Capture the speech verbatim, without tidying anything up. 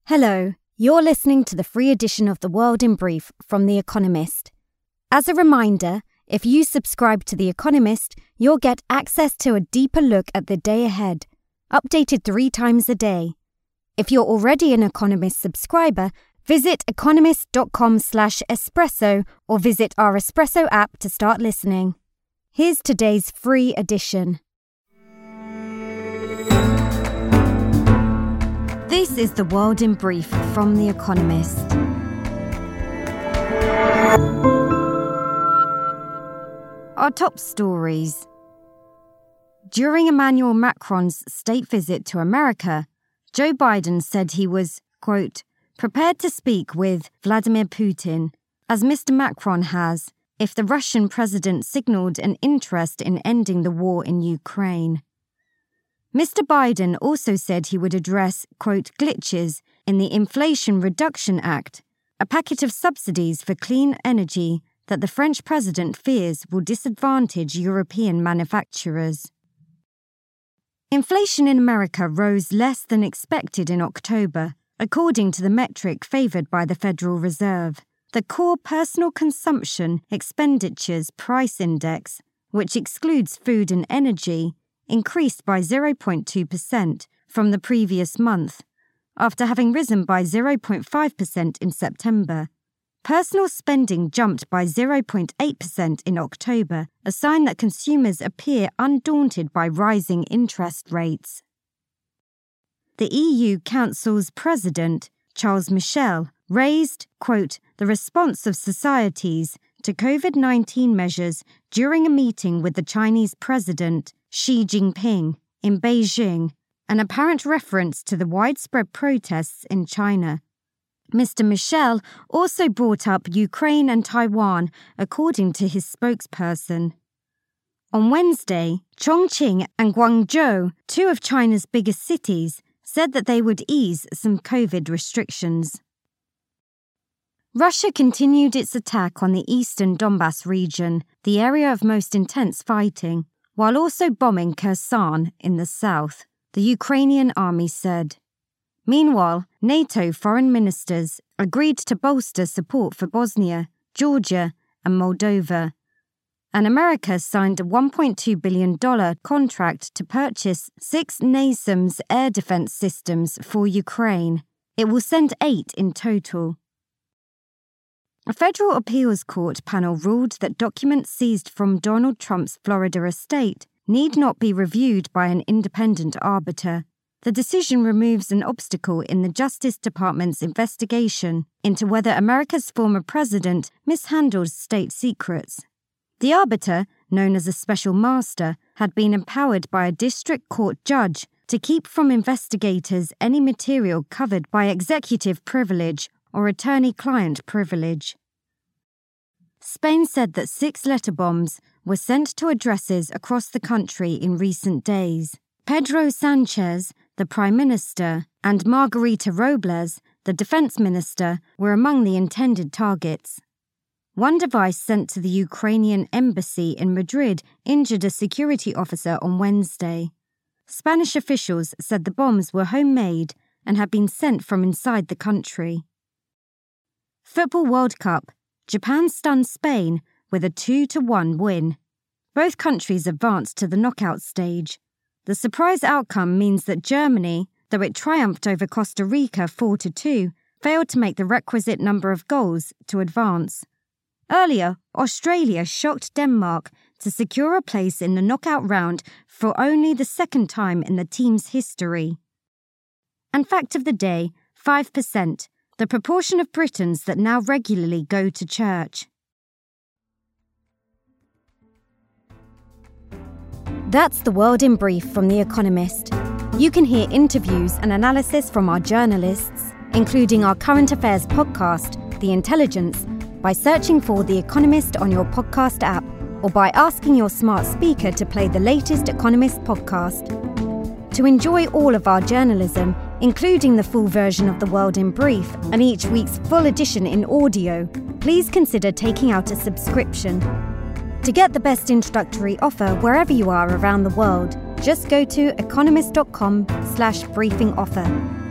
Hello, you're listening to the free edition of The World in Brief from The Economist. As a reminder, if you subscribe to The Economist, you'll get access to a deeper look at the day ahead, updated three times a day. If you're already an Economist subscriber, visit economist.com slash espresso or visit our Espresso app to start listening. Here's today's free edition. This is The World in Brief from The Economist. Our top stories. During Emmanuel Macron's state visit to America, Joe Biden said he was, quote, prepared to speak with Vladimir Putin, as Mister Macron has, if the Russian president signaled an interest in ending the war in Ukraine. Mister Biden also said he would address, quote, glitches in the Inflation Reduction Act, a package of subsidies for clean energy that the French president fears will disadvantage European manufacturers. Inflation in America rose less than expected in October, according to the metric favored by the Federal Reserve, the Core Personal Consumption Expenditures Price Index, which excludes food and energy, increased by zero point two percent from the previous month, after having risen by zero point five percent in September. Personal spending jumped by zero point eight percent in October, a sign that consumers appear undaunted by rising interest rates. The E U Council's president, Charles Michel, raised, quote, the response of societies to COVID nineteen measures during a meeting with the Chinese president, Xi Jinping, in Beijing, an apparent reference to the widespread protests in China. Mister Michel also brought up Ukraine and Taiwan, according to his spokesperson. On Wednesday, Chongqing and Guangzhou, two of China's biggest cities, said that they would ease some COVID restrictions. Russia continued its attack on the eastern Donbas region, the area of most intense fighting, while also bombing Kherson in the south, the Ukrainian army said. Meanwhile, NATO foreign ministers agreed to bolster support for Bosnia, Georgia, and Moldova. And America signed a one point two billion dollars contract to purchase six NASAMS air defense systems for Ukraine. It will send eight in total. A federal appeals court panel ruled that documents seized from Donald Trump's Florida estate need not be reviewed by an independent arbiter. The decision removes an obstacle in the Justice Department's investigation into whether America's former president mishandled state secrets. The arbiter, known as a special master, had been empowered by a district court judge to keep from investigators any material covered by executive privilege or attorney-client privilege. Spain said that six letter bombs were sent to addresses across the country in recent days. Pedro Sanchez, the Prime Minister, and Margarita Robles, the Defense Minister, were among the intended targets. One device sent to the Ukrainian embassy in Madrid injured a security officer on Wednesday. Spanish officials said the bombs were homemade and had been sent from inside the country. Football World Cup. Japan stunned Spain with a two to one win. Both countries advanced to the knockout stage. The surprise outcome means that Germany, though it triumphed over Costa Rica four to two, failed to make the requisite number of goals to advance. Earlier, Australia shocked Denmark to secure a place in the knockout round for only the second time in the team's history. And fact of the day, five percent. The proportion of Britons that now regularly go to church. That's The World in Brief from The Economist. You can hear interviews and analysis from our journalists, including our current affairs podcast, The Intelligence, by searching for The Economist on your podcast app or by asking your smart speaker to play the latest Economist podcast. To enjoy all of our journalism, including the full version of The World in Brief and each week's full edition in audio, please consider taking out a subscription. To get the best introductory offer wherever you are around the world, just go to economist.com slash briefing offer.